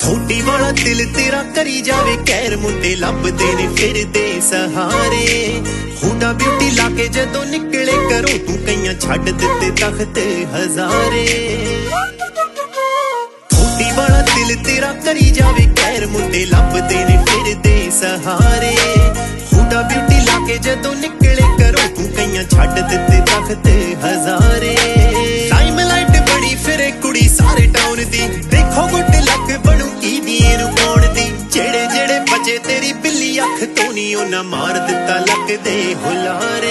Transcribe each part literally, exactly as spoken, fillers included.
ਥੋੜੀ ਵਾਲਾ ਦਿਲ ਤੇਰਾ ਕਰੀ ਜਾਵੇ ਕਹਿਰ, ਮੁੰਡੇ ਲੱਭਦੇ ਨੇ ਫਿਰਦੇ ਸਹਾਰੇ। ਹੁਡਾ ਬਿਊਟੀ ਲਾ ਕੇ ਜਦੋਂ ਨਿਕਲੇ ਘਰੋਂ ਤੂੰ ਕਈਆਂ ਛੱਡ ਦਿੱਤੇ ਤਖਤ ਹਜ਼ਾਰੇ। ਥੋੜੀ ਵਾਲਾ ਦਿਲ ਤੇਰਾ ਕਰੀ ਜਾਵੇ ਕਹਿਰ, ਮੁੰਡੇ ਲੱਭਦੇ ਨੇ ਫਿਰਦੇ ਸਹਾਰੇ। ਹੁਡਾ ਬਿਊਟੀ ਲਾ ਕੇ ਜਦੋਂ ਨਿਕਲੇ ਘਰੋਂ ਤੂੰ ਕਈਆਂ ਛੱਡ ਦਿੱਤੇ ਤਖਤ ਹਜ਼ਾਰੇ। ਲਾਈਮਲਾਈਟ ਬੜੀ ਫਿਰੇ ਕੁੜੀ ਸਾਰੇ ਟਾਊਨ ਦੀ, ਦੇਖੋ ਗੁੱਡ ਲੱਕ ਬਣੂ ਕੀ ਦੀ ਇਹਨੂੰ ਪਾਉਣ ਦੀ। ਜਿਹੜੇ ਜਿਹੜੇ ਬਚੇ ਤੇਰੀ ਬਿੱਲੀ ਅੱਖ ਤੋਂ ਨੀ ਉਹਨਾਂ ਮਾਰ ਦਿੱਤਾ ਲੱਕ ਦੇ ਹੁਲਾਰੇ।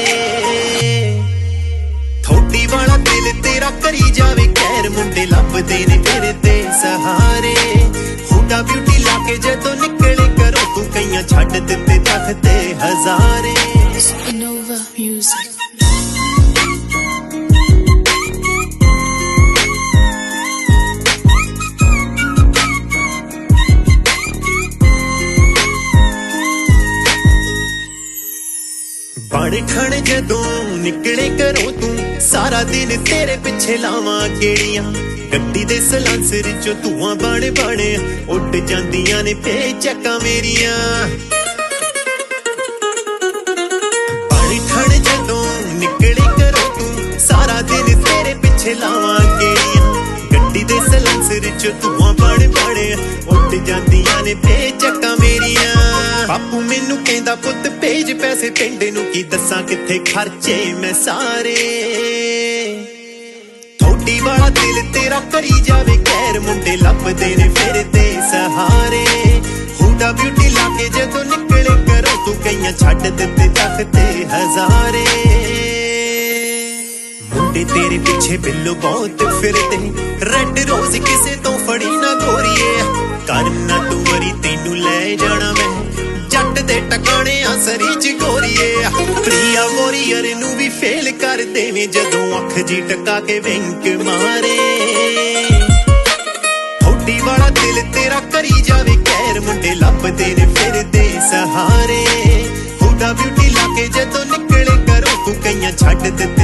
ਥੋੜੀ ਵਾਲਾ ਦਿਲ ਤੇਰਾ ਕਰੀ ਜਾਵੇ ਕਹਿਰ, ਮੁੰਡੇ ਲੱਭਦੇ ਨੇ ਫਿਰਦੇ ਸਹਾਰੇ। ਹੁਡਾ ਬਿਊਟੀ ਲਾ ਕੇ ਜਦੋਂ ਨਿਕਲੇ ਘਰੋਂ ਤੂੰ ਕਈਆਂ ਛੱਡ ਦਿੱਤੇ ਤਖਤ ਹਜ਼ਾਰੇ। Innova Music। ਬਣ ਠਣ ਜਦੋਂ ਨਿਕਲੇ ਘਰੋਂ ਤੂੰ ਸਾਰਾ ਦਿਨ ਤੇਰੇ ਪਿੱਛੇ ਲਾਵਾਂ ਕਿਹੜੀਆਂ। ਗੱਡੀ ਦੇ ਸਲਾਂਸਰ ਚੋਂ ਧੂਆਂ ਬਣ ਬਣ ਉੱਡ ਜਾਂਦੀਆਂ ਨੇ ਪੇਚਕਾਂ ਮੇਰੀਆਂ। ਬਣ ਠਣ ਜਦੋਂ ਨਿਕਲੇ ਘਰੋਂ ਤੂੰ ਸਾਰਾ ਦਿਨ ਤੇਰੇ ਪਿੱਛੇ ਲਾਵਾਂ ਕਿਹੜੀਆਂ। ਗੱਡੀ ਦੇ ਸਲਾਂਸਰ ਚੋਂ ਧੂਆਂ ਬਣ ਬਣ ਉੱਡ ਜਾਂਦੀਆਂ ਨੇ ਪੇਚਕਾਂ ਮੇਰੀਆਂ। ਬਾਪੂ ਮੈਨੂੰ ਕਹਿੰਦਾ ਪੁੱਤ ਭੇਜ ਪੈਸੇ ਪਿੰਡ ਨੂੰ, ਕੀ ਦੱਸਾਂ ਕਿੱਥੇ ਖਰਚੇ ਮੈਂ ਸਾਰੇ। ਥੋੜੀ ਵਾਲਾ ਦਿਲ ਤੇਰਾ ਕਰੀ ਜਾਵੇ ਕਹਿਰ, ਮੁੰਡੇ ਲੱਭਦੇ ਨੇ ਫਿਰਦੇ ਸਹਾਰੇ। ਹੁਡਾ ਬਿਊਟੀ ਲਾ ਕੇ ਜਦੋਂ ਨਿਕਲੇ ਘਰੋਂ ਤੂੰ ਕਈਆਂ ਛੱਡ ਦਿੱਤੇ ਤਖਤ ਹਜ਼ਾਰੇ। ਮੁੰਡੇ ਤੇਰੇ ਪਿੱਛੇ ਬਿੱਲੋ ਬਹੁਤ ਫਿਰਦੇ, ਰੈੱਡ ਰੋਜ਼ ਕਿਸੇ ਤੋਂ ਫੜੀ ਨਾ ਗੋਰੀਏ। ਕਰਨਾ ਤੂੰ ਮਰੀ ਤੈਨੂੰ ਲੈ ਜਾਣਾ ਮੈਂ ਜੱਟ ਦੇ ਟਿਕਾਣਿਆਂ ਸਰੀ ਚ ਗੋਰੀਏ। ਪ੍ਰਿਆ ਵੋਰੀਅਰ ਨੂੰ ਵੀ ਫੇਲ ਕਰ ਦੇਵੇਂ ਜਦੋਂ ਅੱਖ ਜੀ ਟਕਾ ਕੇ ਵਿੰਕ ਮਾਰੇ। ਥੋੜੀ ਵਾਲਾ ਦਿਲ ਤੇਰਾ ਕਰੀ ਜਾਵੇ ਕਹਿਰ, ਮੁੰਡੇ ਲੱਭਦੇ ਨੇ ਫਿਰਦੇ ਸਹਾਰੇ। ਹੁਡਾ ਬਿਊਟੀ ਲਾ ਕੇ ਜਦੋਂ ਨਿਕਲੇ ਘਰੋਂ ਤੂੰ ਕਈਆਂ ਛੱਡ ਦਿੱਤੇ